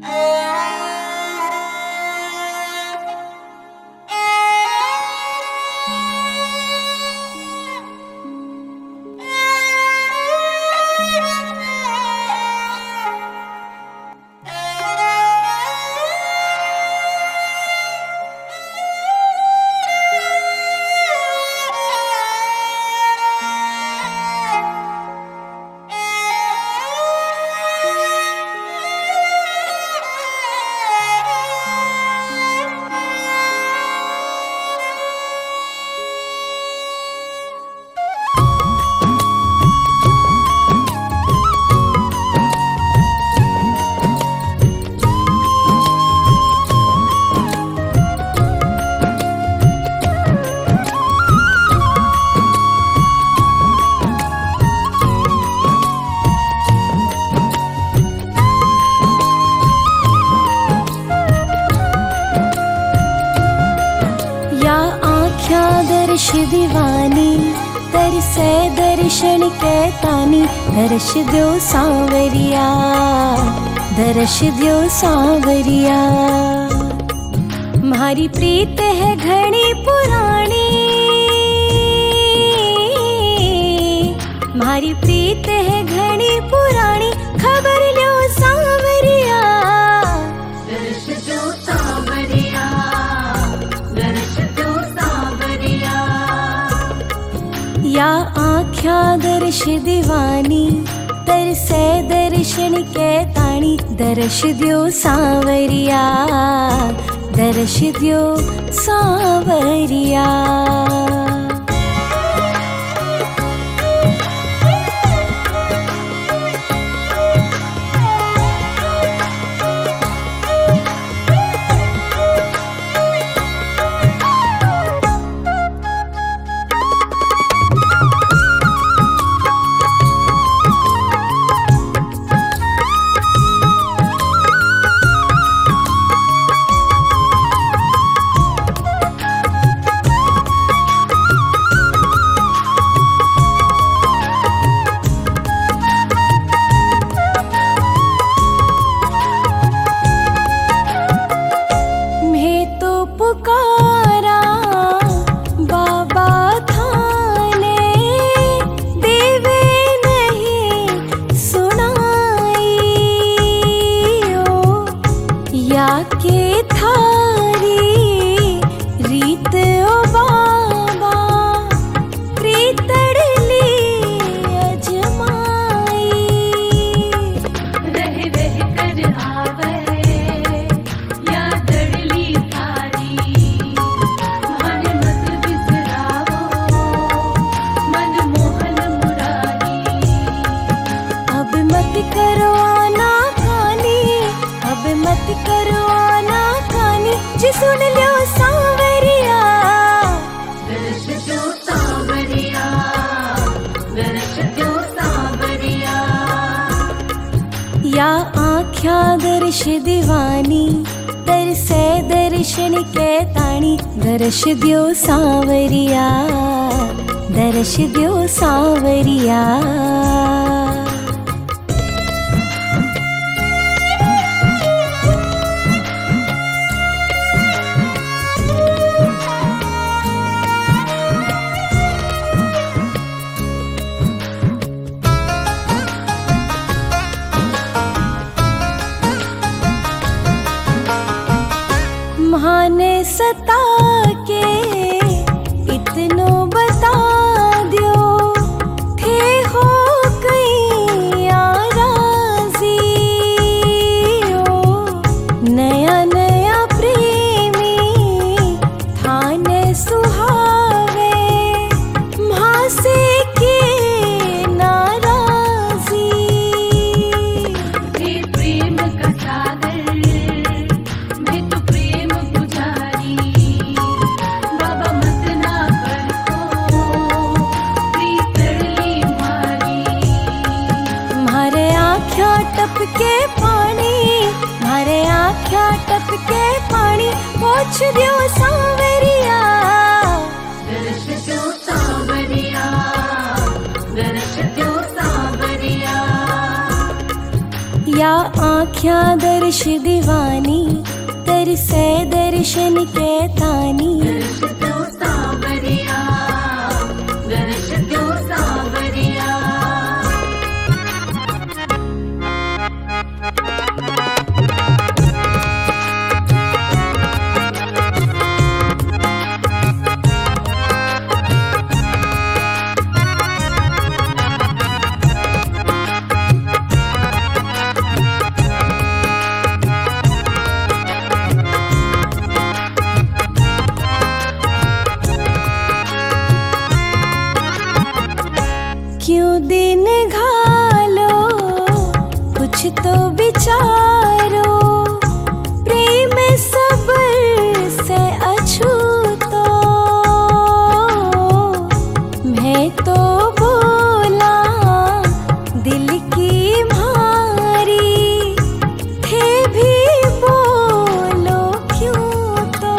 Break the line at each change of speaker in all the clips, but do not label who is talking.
दर्श दीवानी तरसे दर्शन कहतानी दर्श द्यो सांवरिया दर्श द्यो सांवरिया। म्हारी प्रीत है घणी पुरानी म्हारी प्रीत है घणी पुरानी खबर ल्यो सांवरिया
दर्श द्यो सांवरिया दर्श द्यो सांवरिया।
या आँख्या दर्श दीवानी तरसे दर्शन कहतानी दर्श द्यो सांवरिया दर्श द्यो सांवरिया। पुकारा बाबा थाने देवे नहीं सुनाई ओ या के थारी रीत ओ बाबा प्रीतड़ली अजमाई
रह रह कर आवे या दड़ली
करो आना खानी अब मत करो आना खानी जी सुन लो सांवरिया
दर्श द्यो सांवरिया दर्श द्यो सांवरिया।
या आँख्या दर्श दीवानी तरसे दर्शन कहतानी दर्श द्यो सांवरिया दर्श द्यो सांवरिया। माने सता के इतनो बता दियो थे हो कहीं आराजी ओ नया नया प्रेमी थाने सुहावे मासे के नाराजी
हे प्रेम का सागर मैं तो प्रेम पुजारी बाबा मत ना करको प्रीतड़ली मारी।
मारे आँख्या टपके पानी पोछ दियो सांवरिया
दर्श द्यो सांवरिया दर्श द्यो सांवरिया।
या आँख्या दर्श दीवानी तरसे दर्शन के तानी।
दर्श दो सावरिया, दर्श दो सावरिया।
क्यों दिन घालो कुछ तो विचारो, प्रेम सबर से अछूतो। मैं तो बोला दिल की मारी, थे भी बोलो क्यों तो।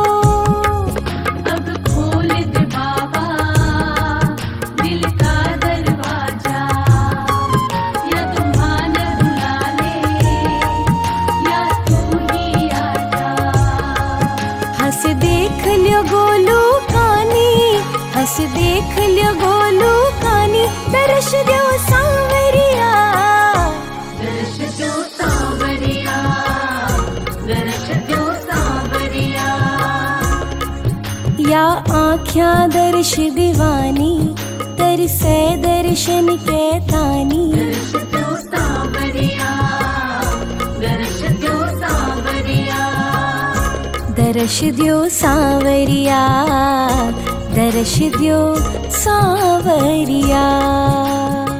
अब खोल दे बाबा दिल का दरवाजा, या तू मान रुला ले या तू ही आजा।
हंस देख लियो गोलू कानी, हंस देख लियो गोलू कानी, दर्श दो सांवरिया।
दर्श दो सांवरिया, दर्श दो सांवरिया।
या आँख्या दर्श दीवानी तरसे दर्शन के तानी।
दर्श दो सांवरिया, दर्श दो सांवरिया।
दर्श द्यो सांवरिया, दर्श द्यो सांवरिया।